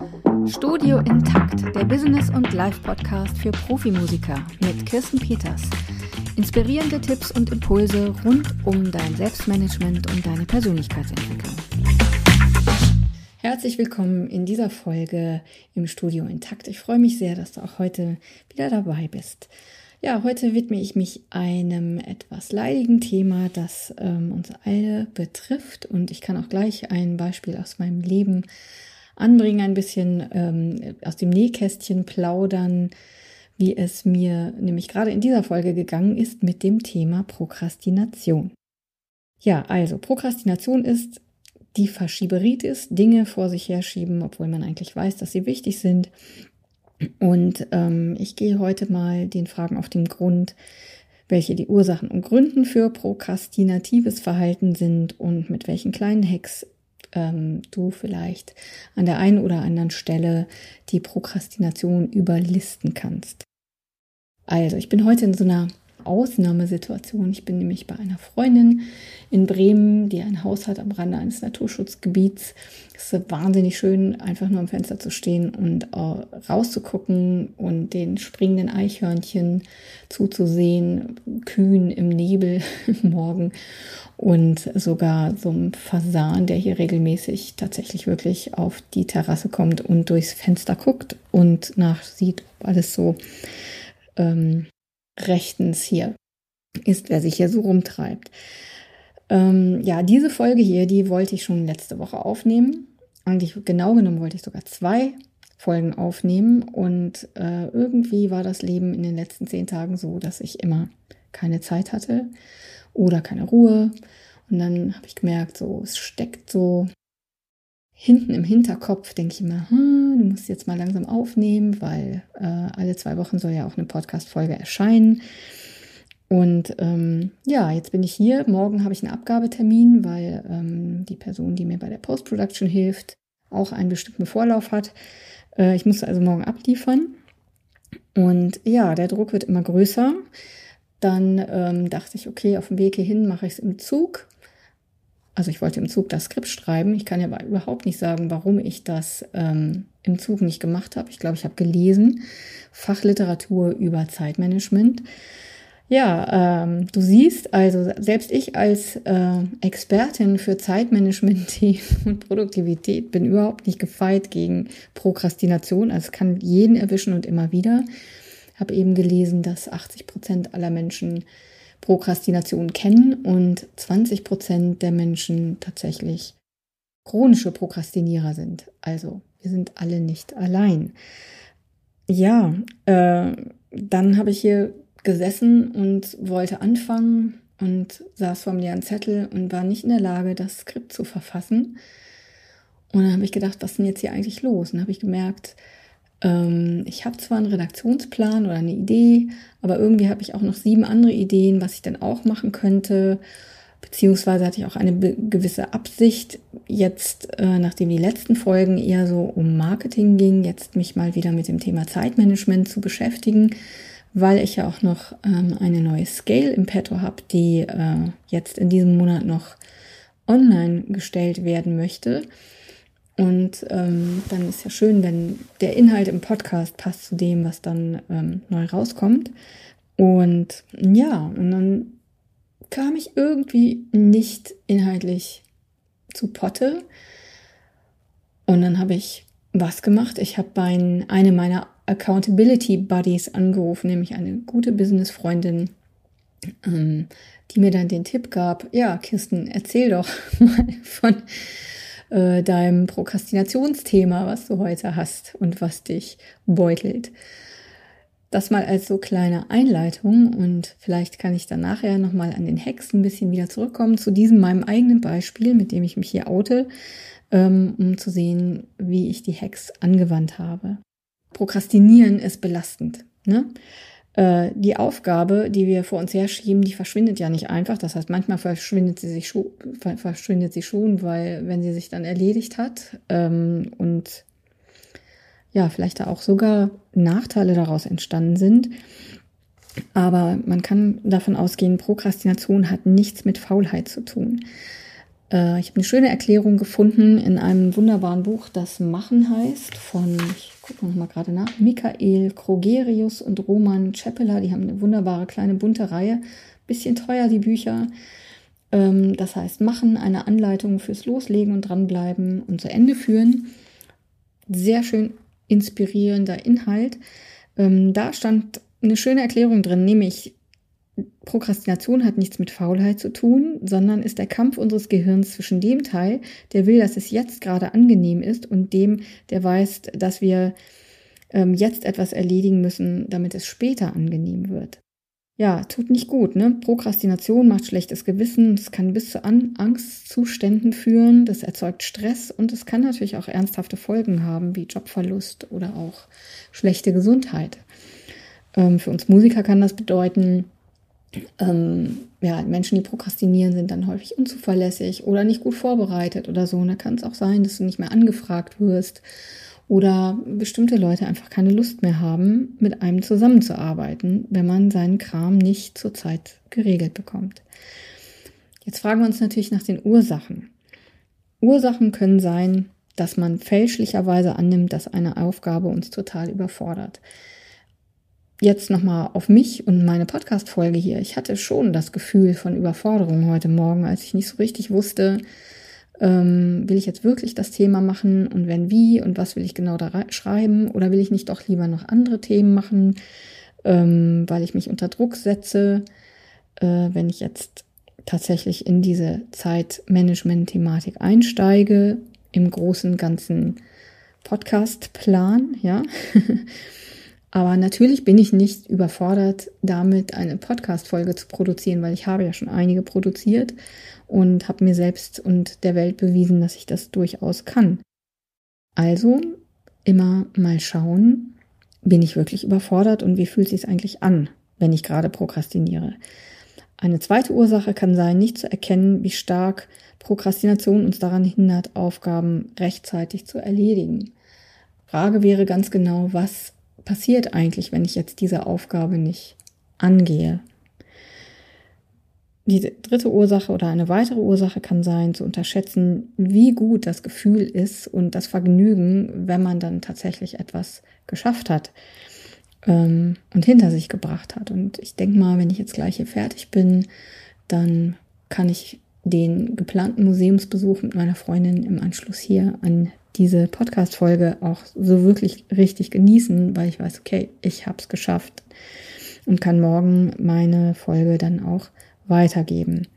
Studio Intakt, der Business- und Live-Podcast für Profimusiker mit Kirsten Peters. Inspirierende Tipps und Impulse rund um dein Selbstmanagement und deine Persönlichkeitsentwicklung. Herzlich willkommen in dieser Folge im Studio Intakt. Ich freue mich sehr, dass du auch heute wieder dabei bist. Ja, heute widme ich mich einem etwas leidigen Thema, das uns alle betrifft. Und ich kann auch gleich ein Beispiel aus meinem Leben anbringen, ein bisschen aus dem Nähkästchen plaudern, wie es mir nämlich gerade in dieser Folge gegangen ist mit dem Thema Prokrastination. Ja, also Prokrastination ist die Verschieberitis, Dinge vor sich herschieben, obwohl man eigentlich weiß, dass sie wichtig sind. Und ich gehe heute mal den Fragen auf den Grund, welche die Ursachen und Gründen für prokrastinatives Verhalten sind und mit welchen kleinen Hacks du vielleicht an der einen oder anderen Stelle die Prokrastination überlisten kannst. Also, ich bin heute in so einer Ausnahmesituation. Ich bin nämlich bei einer Freundin in Bremen, die ein Haus hat am Rande eines Naturschutzgebiets. Es ist wahnsinnig schön, einfach nur am Fenster zu stehen und rauszugucken und den springenden Eichhörnchen zuzusehen, Kühen im Nebel im Morgen und sogar so einem Fasan, der hier regelmäßig tatsächlich wirklich auf die Terrasse kommt und durchs Fenster guckt und nachsieht, ob alles so rechtens hier ist, wer sich hier so rumtreibt. Ja, diese Folge hier, die wollte ich schon letzte Woche aufnehmen. Eigentlich genau genommen wollte ich sogar 2 Folgen aufnehmen und irgendwie war das Leben in den letzten 10 Tagen so, dass ich immer keine Zeit hatte oder keine Ruhe. Und dann habe ich gemerkt, so es steckt so hinten im Hinterkopf, denke ich immer, du musst jetzt mal langsam aufnehmen, weil alle 2 Wochen soll ja auch eine Podcast-Folge erscheinen. Und ja, jetzt bin ich hier. Morgen habe ich einen Abgabetermin, weil die Person, die mir bei der Post-Production hilft, auch einen bestimmten Vorlauf hat. Ich muss also morgen abliefern. Und ja, der Druck wird immer größer. Dann dachte ich, okay, auf dem Weg hierhin mache ich es im Zug. Also ich wollte im Zug das Skript schreiben. Ich kann ja aber überhaupt nicht sagen, warum ich das im Zug nicht gemacht habe. Ich glaube, ich habe gelesen, Fachliteratur über Zeitmanagement. Ja, du siehst, also selbst ich als Expertin für Zeitmanagement und Produktivität bin überhaupt nicht gefeit gegen Prokrastination. Also es kann jeden erwischen und immer wieder. Ich habe eben gelesen, dass 80% aller Menschen Prokrastination kennen und 20% der Menschen tatsächlich chronische Prokrastinierer sind. Also wir sind alle nicht allein. Ja, dann habe ich hier gesessen und wollte anfangen und saß vor einem leeren Zettel und war nicht in der Lage, das Skript zu verfassen. Und dann habe ich gedacht, was ist denn jetzt hier eigentlich los? Und dann habe ich gemerkt, ich habe zwar einen Redaktionsplan oder eine Idee, aber irgendwie habe ich auch noch 7 andere Ideen, was ich dann auch machen könnte. Beziehungsweise hatte ich auch eine gewisse Absicht, jetzt, nachdem die letzten Folgen eher so um Marketing ging, jetzt mich mal wieder mit dem Thema Zeitmanagement zu beschäftigen, weil ich ja auch noch eine neue Scale im Petto habe, die jetzt in diesem Monat noch online gestellt werden möchte. Und dann ist ja schön, wenn der Inhalt im Podcast passt zu dem, was dann neu rauskommt. Und ja, und dann kam ich irgendwie nicht inhaltlich zu Potte. Und dann habe ich was gemacht. Ich habe eine meiner Accountability Buddies angerufen, nämlich eine gute Business-Freundin, die mir dann den Tipp gab, ja, Kirsten, erzähl doch mal von deinem Prokrastinationsthema, was du heute hast und was dich beutelt. Das mal als so kleine Einleitung und vielleicht kann ich dann nachher nochmal an den Hacks ein bisschen wieder zurückkommen, zu diesem meinem eigenen Beispiel, mit dem ich mich hier oute, um zu sehen, wie ich die Hacks angewandt habe. Prokrastinieren ist belastend, ne? Die Aufgabe, die wir vor uns herschieben, die verschwindet ja nicht einfach. Das heißt, manchmal verschwindet sie schon, weil wenn sie sich dann erledigt hat und ja, vielleicht da auch sogar Nachteile daraus entstanden sind. Aber man kann davon ausgehen, Prokrastination hat nichts mit Faulheit zu tun. Ich habe eine schöne Erklärung gefunden in einem wunderbaren Buch, das Machen heißt, von, ich gucke noch mal gerade nach, Michael Krogerius und Roman Czepeler. Die haben eine wunderbare kleine bunte Reihe. Bisschen teuer, die Bücher. Das heißt Machen, eine Anleitung fürs Loslegen und dranbleiben und zu Ende führen. Sehr schön inspirierender Inhalt. Da stand eine schöne Erklärung drin, nämlich Prokrastination hat nichts mit Faulheit zu tun, sondern ist der Kampf unseres Gehirns zwischen dem Teil, der will, dass es jetzt gerade angenehm ist, und dem, der weiß, dass wir jetzt etwas erledigen müssen, damit es später angenehm wird. Ja, tut nicht gut, ne? Prokrastination macht schlechtes Gewissen, es kann bis zu Angstzuständen führen, das erzeugt Stress und es kann natürlich auch ernsthafte Folgen haben, wie Jobverlust oder auch schlechte Gesundheit. Für uns Musiker kann das bedeuten, Menschen, die prokrastinieren, sind dann häufig unzuverlässig oder nicht gut vorbereitet oder so. Und da kann es auch sein, dass du nicht mehr angefragt wirst oder bestimmte Leute einfach keine Lust mehr haben, mit einem zusammenzuarbeiten, wenn man seinen Kram nicht zur Zeit geregelt bekommt. Jetzt fragen wir uns natürlich nach den Ursachen. Ursachen können sein, dass man fälschlicherweise annimmt, dass eine Aufgabe uns total überfordert. Jetzt nochmal auf mich und meine Podcast-Folge hier. Ich hatte schon das Gefühl von Überforderung heute Morgen, als ich nicht so richtig wusste, will ich jetzt wirklich das Thema machen und wenn wie und was will ich genau da schreiben oder will ich nicht doch lieber noch andere Themen machen, weil ich mich unter Druck setze, wenn ich jetzt tatsächlich in diese Zeitmanagement-Thematik einsteige, im großen ganzen Podcast-Plan, ja. Aber natürlich bin ich nicht überfordert, damit eine Podcast-Folge zu produzieren, weil ich habe ja schon einige produziert und habe mir selbst und der Welt bewiesen, dass ich das durchaus kann. Also immer mal schauen, bin ich wirklich überfordert und wie fühlt es sich eigentlich an, wenn ich gerade prokrastiniere. Eine zweite Ursache kann sein, nicht zu erkennen, wie stark Prokrastination uns daran hindert, Aufgaben rechtzeitig zu erledigen. Frage wäre ganz genau, was passiert eigentlich, wenn ich jetzt diese Aufgabe nicht angehe? Die dritte Ursache oder eine weitere Ursache kann sein, zu unterschätzen, wie gut das Gefühl ist und das Vergnügen, wenn man dann tatsächlich etwas geschafft hat und hinter sich gebracht hat. Und ich denke mal, wenn ich jetzt gleich hier fertig bin, dann kann ich den geplanten Museumsbesuch mit meiner Freundin im Anschluss hier an diese Podcast-Folge auch so wirklich richtig genießen, weil ich weiß, okay, ich habe es geschafft und kann morgen meine Folge dann auch weitergeben.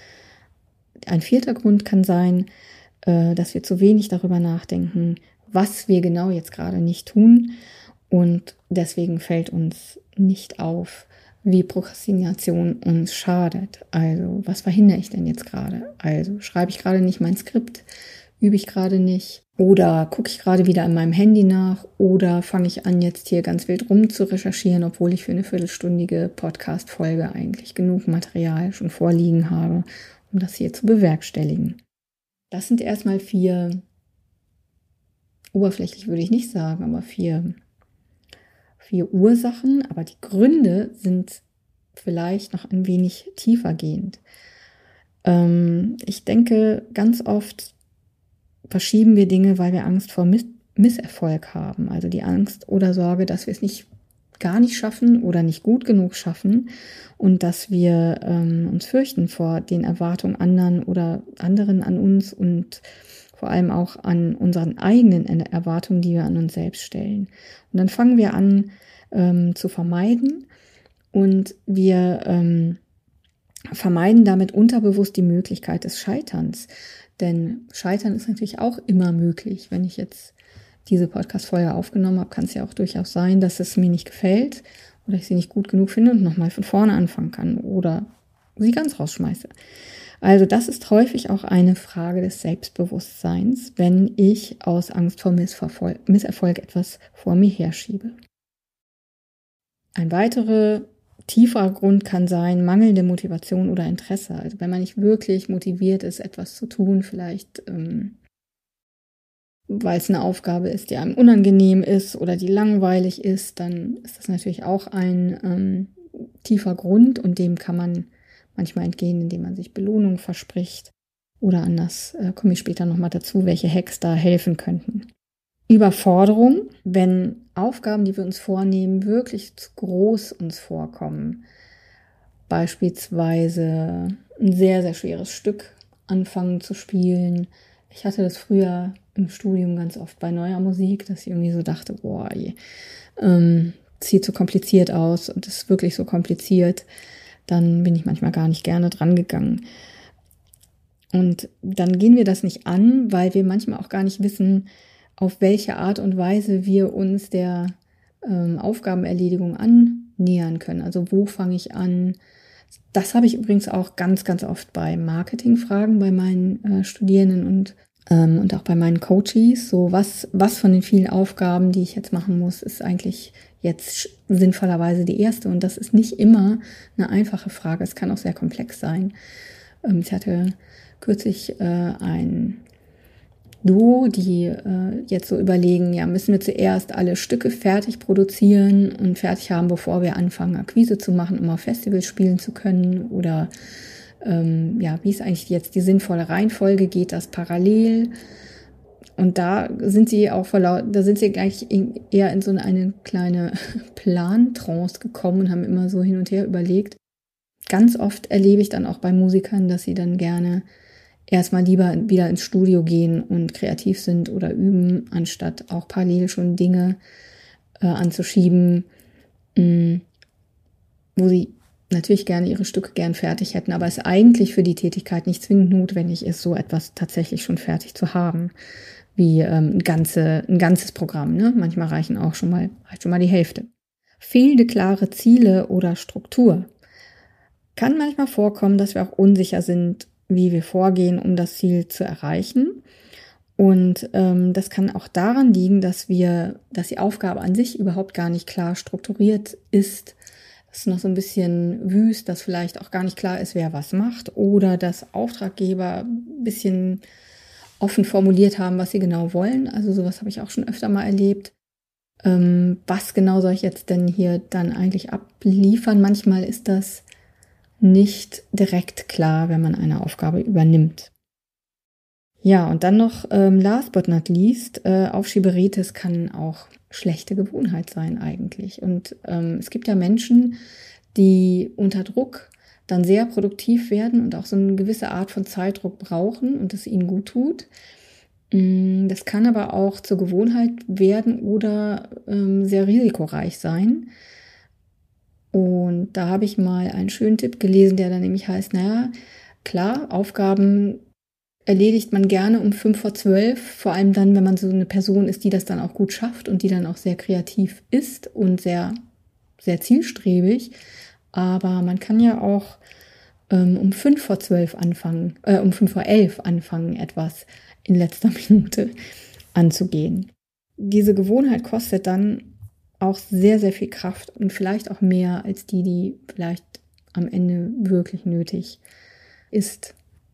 Ein vierter Grund kann sein, dass wir zu wenig darüber nachdenken, was wir genau jetzt gerade nicht tun, und deswegen fällt uns nicht auf, wie Prokrastination uns schadet. Also, was verhindere ich denn jetzt gerade? Also, schreibe ich gerade nicht mein Skript? Übe ich gerade nicht? Oder gucke ich gerade wieder an meinem Handy nach? Oder fange ich an, jetzt hier ganz wild rum zu recherchieren, obwohl ich für eine viertelstündige Podcast-Folge eigentlich genug Material schon vorliegen habe, um das hier zu bewerkstelligen? Das sind erstmal 4, oberflächlich würde ich nicht sagen, aber 4 Ursachen. Aber die Gründe sind vielleicht noch ein wenig tiefergehend. Ich denke, ganz oft verschieben wir Dinge, weil wir Angst vor Misserfolg haben. Also die Angst oder Sorge, dass wir es gar nicht schaffen oder nicht gut genug schaffen und dass wir uns fürchten vor den Erwartungen anderen an uns und vor allem auch an unseren eigenen Erwartungen, die wir an uns selbst stellen. Und dann fangen wir an zu vermeiden und wir vermeiden damit unterbewusst die Möglichkeit des Scheiterns. Denn Scheitern ist natürlich auch immer möglich. Wenn ich jetzt diese Podcast-Folge aufgenommen habe, kann es ja auch durchaus sein, dass es mir nicht gefällt oder ich sie nicht gut genug finde und nochmal von vorne anfangen kann oder sie ganz rausschmeiße. Also das ist häufig auch eine Frage des Selbstbewusstseins, wenn ich aus Angst vor Misserfolg etwas vor mir herschiebe. Ein weiterer tieferer Grund kann sein, mangelnde Motivation oder Interesse. Also wenn man nicht wirklich motiviert ist, etwas zu tun, vielleicht weil es eine Aufgabe ist, die einem unangenehm ist oder die langweilig ist, dann ist das natürlich auch ein tiefer Grund und dem kann man manchmal entgehen, indem man sich Belohnung verspricht Oder anders komme ich später nochmal dazu, welche Hacks da helfen könnten. Überforderung, wenn Aufgaben, die wir uns vornehmen, wirklich zu groß uns vorkommen. Beispielsweise ein sehr, sehr schweres Stück anfangen zu spielen. Ich hatte das früher im Studium ganz oft bei neuer Musik, dass ich irgendwie so dachte, boah, sieht so kompliziert aus und ist wirklich so kompliziert. Dann bin ich manchmal gar nicht gerne dran gegangen. Und dann gehen wir das nicht an, weil wir manchmal auch gar nicht wissen, auf welche Art und Weise wir uns der Aufgabenerledigung annähern können. Also wo fange ich an? Das habe ich übrigens auch ganz, ganz oft bei Marketingfragen bei meinen Studierenden und auch bei meinen Coaches. So was von den vielen Aufgaben, die ich jetzt machen muss, ist eigentlich jetzt sinnvollerweise die erste. Und das ist nicht immer eine einfache Frage. Es kann auch sehr komplex sein. Ich hatte kürzlich ein Duo, die jetzt so überlegen, ja, müssen wir zuerst alle Stücke fertig produzieren und fertig haben, bevor wir anfangen, Akquise zu machen, um auf Festivals spielen zu können? Oder wie ist eigentlich jetzt die sinnvolle Reihenfolge? Geht das parallel? Und da sind sie gleich eher in so eine kleine Plantrance gekommen und haben immer so hin und her überlegt. Ganz oft erlebe ich dann auch bei Musikern, dass sie dann gerne erstmal lieber wieder ins Studio gehen und kreativ sind oder üben, anstatt auch parallel schon Dinge anzuschieben, wo sie natürlich gerne ihre Stücke gern fertig hätten, aber es eigentlich für die Tätigkeit nicht zwingend notwendig ist, so etwas tatsächlich schon fertig zu haben, wie ein ganzes Programm. Ne? Manchmal reicht schon mal die Hälfte. Fehlende klare Ziele oder Struktur. Kann manchmal vorkommen, dass wir auch unsicher sind, wie wir vorgehen, um das Ziel zu erreichen. Und das kann auch daran liegen, dass die Aufgabe an sich überhaupt gar nicht klar strukturiert ist. Das ist noch so ein bisschen wüst, dass vielleicht auch gar nicht klar ist, wer was macht. Oder dass Auftraggeber ein bisschen offen formuliert haben, was sie genau wollen. Also sowas habe ich auch schon öfter mal erlebt. Was genau soll ich jetzt denn hier dann eigentlich abliefern? Manchmal ist das nicht direkt klar, wenn man eine Aufgabe übernimmt. Ja, und dann noch last but not least, Aufschieberitis kann auch schlechte Gewohnheit sein eigentlich. Und es gibt ja Menschen, die unter Druck dann sehr produktiv werden und auch so eine gewisse Art von Zeitdruck brauchen und es ihnen gut tut. Das kann aber auch zur Gewohnheit werden oder sehr risikoreich sein. Und da habe ich mal einen schönen Tipp gelesen, der dann nämlich heißt, naja, klar, Aufgaben erledigt man gerne um 11:55, vor allem dann, wenn man so eine Person ist, die das dann auch gut schafft und die dann auch sehr kreativ ist und sehr, sehr zielstrebig. Aber man kann ja auch um 11:05 anfangen, um 11:05 anfangen, etwas in letzter Minute anzugehen. Diese Gewohnheit kostet dann auch sehr, sehr viel Kraft und vielleicht auch mehr als die vielleicht am Ende wirklich nötig ist.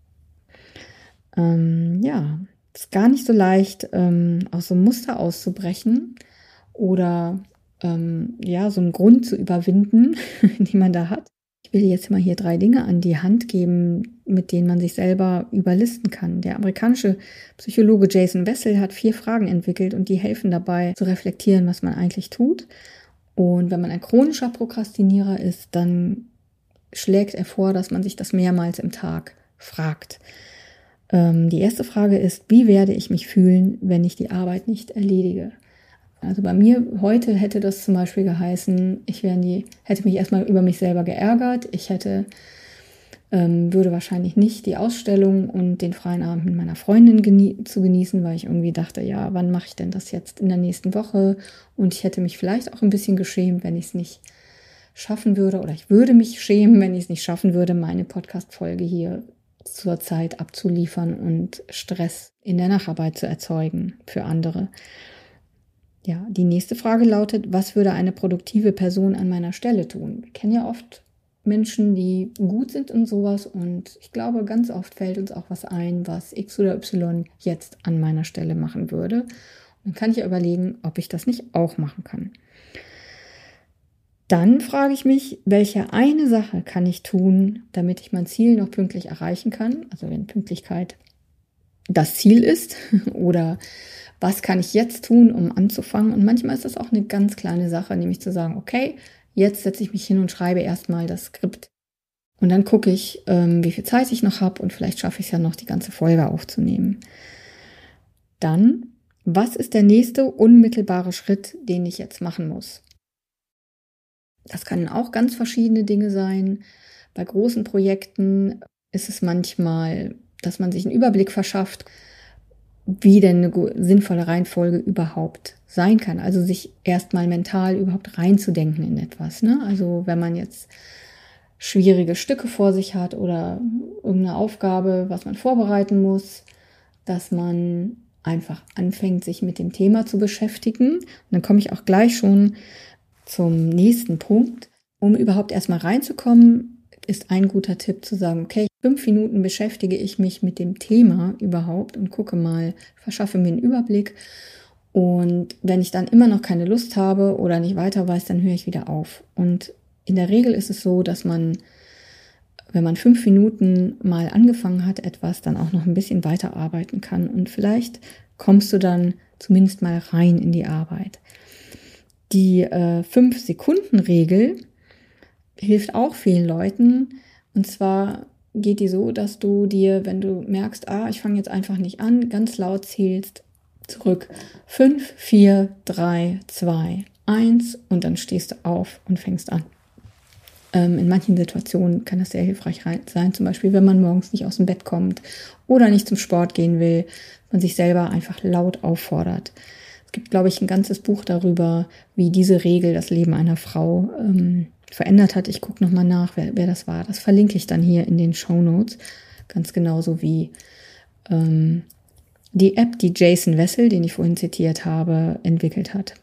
Ist gar nicht so leicht, aus so einem Muster auszubrechen oder so einen Grund zu überwinden, den man da hat. Ich will jetzt mal hier 3 Dinge an die Hand geben, mit denen man sich selber überlisten kann. Der amerikanische Psychologe Jason Wessel hat 4 Fragen entwickelt und die helfen dabei zu reflektieren, was man eigentlich tut. Und wenn man ein chronischer Prokrastinierer ist, dann schlägt er vor, dass man sich das mehrmals im Tag fragt. Die erste Frage ist, wie werde ich mich fühlen, wenn ich die Arbeit nicht erledige? Also bei mir heute hätte das zum Beispiel geheißen, hätte mich erstmal über mich selber geärgert. Ich würde wahrscheinlich nicht die Ausstellung und den freien Abend mit meiner Freundin genießen, weil ich irgendwie dachte, ja, wann mache ich denn das jetzt in der nächsten Woche? Und ich hätte mich vielleicht auch ein bisschen geschämt, wenn ich es nicht schaffen würde. Oder ich würde mich schämen, wenn ich es nicht schaffen würde, meine Podcast-Folge hier zur Zeit abzuliefern und Stress in der Nacharbeit zu erzeugen für andere. Ja, die nächste Frage lautet, was würde eine produktive Person an meiner Stelle tun? Wir kennen ja oft Menschen, die gut sind in sowas und ich glaube, ganz oft fällt uns auch was ein, was X oder Y jetzt an meiner Stelle machen würde. Und dann kann ich ja überlegen, ob ich das nicht auch machen kann. Dann frage ich mich, welche eine Sache kann ich tun, damit ich mein Ziel noch pünktlich erreichen kann? Also wenn Pünktlichkeit das Ziel ist oder was kann ich jetzt tun, um anzufangen? Und manchmal ist das auch eine ganz kleine Sache, nämlich zu sagen, okay, jetzt setze ich mich hin und schreibe erstmal das Skript. Und dann gucke ich, wie viel Zeit ich noch habe und vielleicht schaffe ich es ja noch, die ganze Folge aufzunehmen. Dann, was ist der nächste unmittelbare Schritt, den ich jetzt machen muss? Das können auch ganz verschiedene Dinge sein. Bei großen Projekten ist es manchmal, dass man sich einen Überblick verschafft, wie denn eine sinnvolle Reihenfolge überhaupt sein kann. Also sich erstmal mental überhaupt reinzudenken in etwas. Ne? Also wenn man jetzt schwierige Stücke vor sich hat oder irgendeine Aufgabe, was man vorbereiten muss, dass man einfach anfängt, sich mit dem Thema zu beschäftigen. Und dann komme ich auch gleich schon zum nächsten Punkt. Um überhaupt erstmal reinzukommen, ist ein guter Tipp zu sagen, okay, 5 Minuten beschäftige ich mich mit dem Thema überhaupt und gucke mal, verschaffe mir einen Überblick. Und wenn ich dann immer noch keine Lust habe oder nicht weiter weiß, dann höre ich wieder auf. Und in der Regel ist es so, dass man, wenn man 5 Minuten mal angefangen hat, etwas, dann auch noch ein bisschen weiterarbeiten kann. Und vielleicht kommst du dann zumindest mal rein in die Arbeit. Die 5-Sekunden-Regel hilft auch vielen Leuten. Und zwar geht die so, dass du dir, wenn du merkst, ich fange jetzt einfach nicht an, ganz laut zählst zurück. 5, 4, 3, 2, 1 und dann stehst du auf und fängst an. In manchen Situationen kann das sehr hilfreich sein, zum Beispiel, wenn man morgens nicht aus dem Bett kommt oder nicht zum Sport gehen will, man sich selber einfach laut auffordert. Es gibt, glaube ich, ein ganzes Buch darüber, wie diese Regel das Leben einer Frau verändert hat. Ich gucke nochmal nach, wer das war. Das verlinke ich dann hier in den Shownotes. Ganz genauso wie die App, die Jason Wessel, den ich vorhin zitiert habe, entwickelt hat,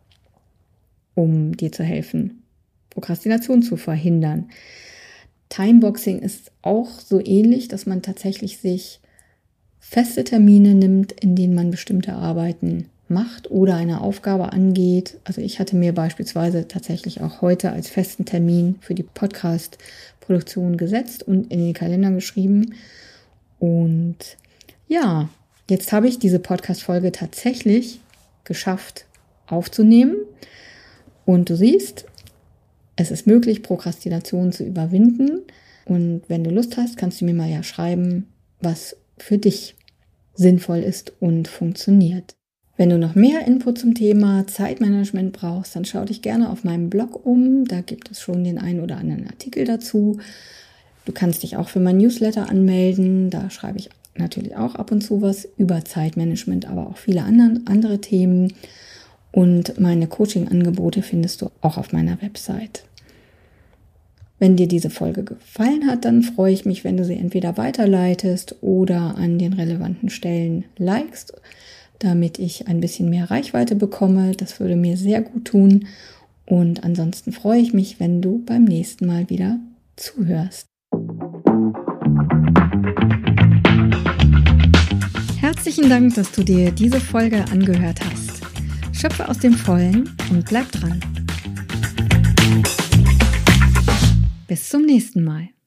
um dir zu helfen, Prokrastination zu verhindern. Timeboxing ist auch so ähnlich, dass man tatsächlich sich feste Termine nimmt, in denen man bestimmte Arbeiten macht oder eine Aufgabe angeht. Also ich hatte mir beispielsweise tatsächlich auch heute als festen Termin für die Podcast-Produktion gesetzt und in den Kalender geschrieben. Und ja, jetzt habe ich diese Podcast-Folge tatsächlich geschafft aufzunehmen. Und du siehst, es ist möglich, Prokrastination zu überwinden. Und wenn du Lust hast, kannst du mir mal ja schreiben, was für dich sinnvoll ist und funktioniert. Wenn du noch mehr Input zum Thema Zeitmanagement brauchst, dann schau dich gerne auf meinem Blog um. Da gibt es schon den einen oder anderen Artikel dazu. Du kannst dich auch für mein Newsletter anmelden. Da schreibe ich natürlich auch ab und zu was über Zeitmanagement, aber auch viele andere Themen. Und meine Coaching-Angebote findest du auch auf meiner Website. Wenn dir diese Folge gefallen hat, dann freue ich mich, wenn du sie entweder weiterleitest oder an den relevanten Stellen likest, damit ich ein bisschen mehr Reichweite bekomme. Das würde mir sehr gut tun. Und ansonsten freue ich mich, wenn du beim nächsten Mal wieder zuhörst. Herzlichen Dank, dass du dir diese Folge angehört hast. Schöpfe aus dem Vollen und bleib dran. Bis zum nächsten Mal.